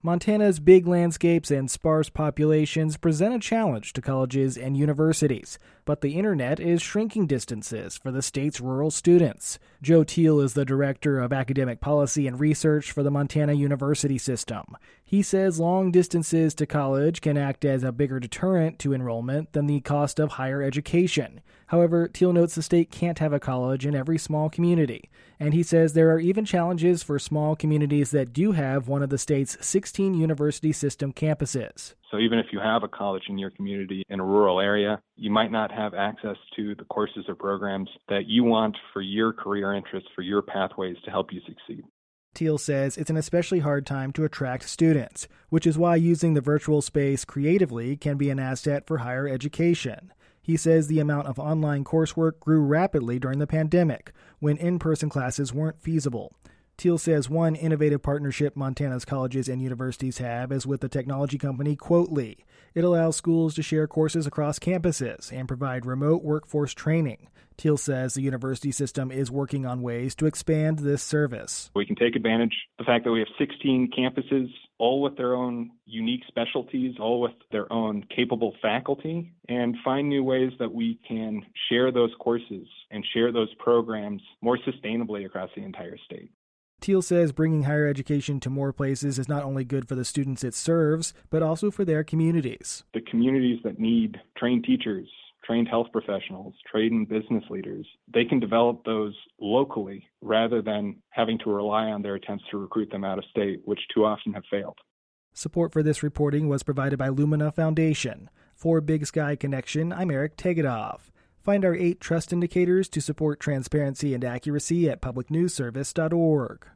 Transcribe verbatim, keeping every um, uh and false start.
Montana's big landscapes and sparse populations present a challenge to colleges and universities, but the internet is shrinking distances for the state's rural students. Joe Teal is the Director of Academic Policy and Research for the Montana University System. He says long distances to college can act as a bigger deterrent to enrollment than the cost of higher education. However, Teal notes the state can't have a college in every small community, and he says there are even challenges for small communities that do have one of the state's sixteen university system campuses. So even if you have a college in your community in a rural area, you might not have access to the courses or programs that you want for your career interests, for your pathways to help you succeed. Teal says it's an especially hard time to attract students, which is why using the virtual space creatively can be an asset for higher education. He says the amount of online coursework grew rapidly during the pandemic, when in-person classes weren't feasible. Teal says one innovative partnership Montana's colleges and universities have is with the technology company Quotely. It allows schools to share courses across campuses and provide remote workforce training. Teal says the university system is working on ways to expand this service. We can take advantage of the fact that we have sixteen campuses, all with their own unique specialties, all with their own capable faculty, and find new ways that we can share those courses and share those programs more sustainably across the entire state. Teal says bringing higher education to more places is not only good for the students it serves, but also for their communities. The communities that need trained teachers, trained health professionals, trained business leaders, they can develop those locally rather than having to rely on their attempts to recruit them out of state, which too often have failed. Support for this reporting was provided by Lumina Foundation. For Big Sky Connection, I'm Eric Tegedoff. Find our eight trust indicators to support transparency and accuracy at public news service dot org.